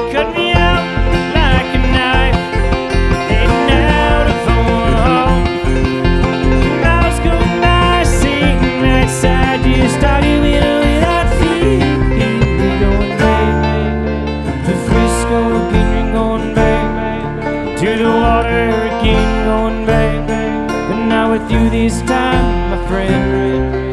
cut me out like a knife, heading out of Omaha. Miles go by, sitting right side, just arguing without fear. We're going back to Frisco again, we're going back to the water again, going back, but not with you this time, my friend.